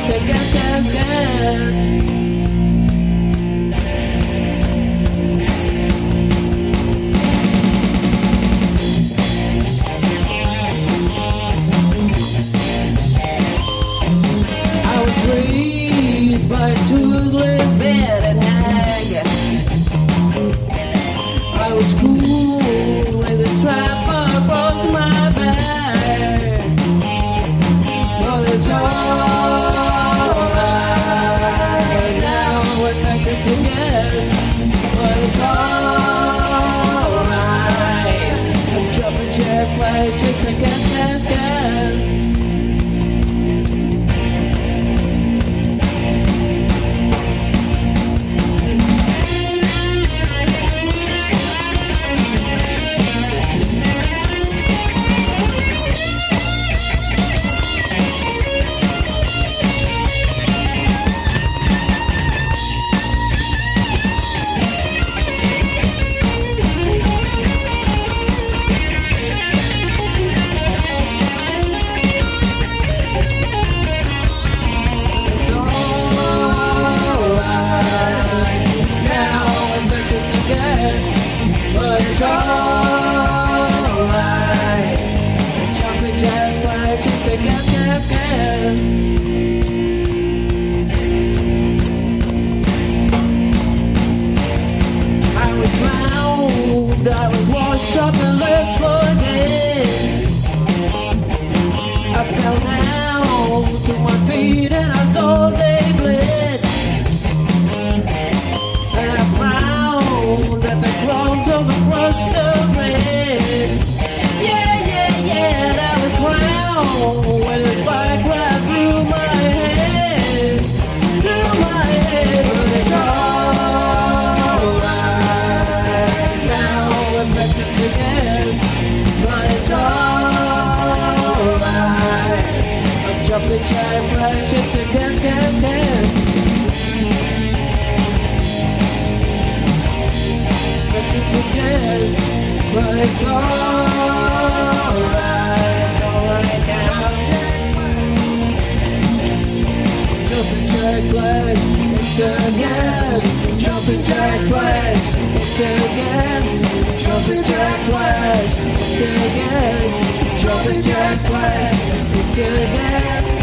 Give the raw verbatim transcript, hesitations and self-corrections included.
it's a gas, gas, gas. Raised by a toothless bed and hag. I was cool with a strap across my back, but it's alright now. We're connected to gas, but it's alright. I'm jumping jet flags, it's a gas, gas, gas. But it's alright. Jumping jack flags, it's a gas, gas, gas. I was drowned, I was washed up and left for dead. I fell down to my feet and I saw they bled. And I found that the crumbs of a crust of red. Yeah, yeah, yeah, that was crown when the spike right through my head, through my head. But it's alright now, I'm back to gas. But it's alright. I'm jumping giant flash, it's a gas, gas, gas. It's a gas, but it's alright, it's alright now. Jumping jack flash, it's a gas. Jumping jack flash, it's a gas. Jumping jack flash, it's a gas. Jumping jack flash, it's a gas.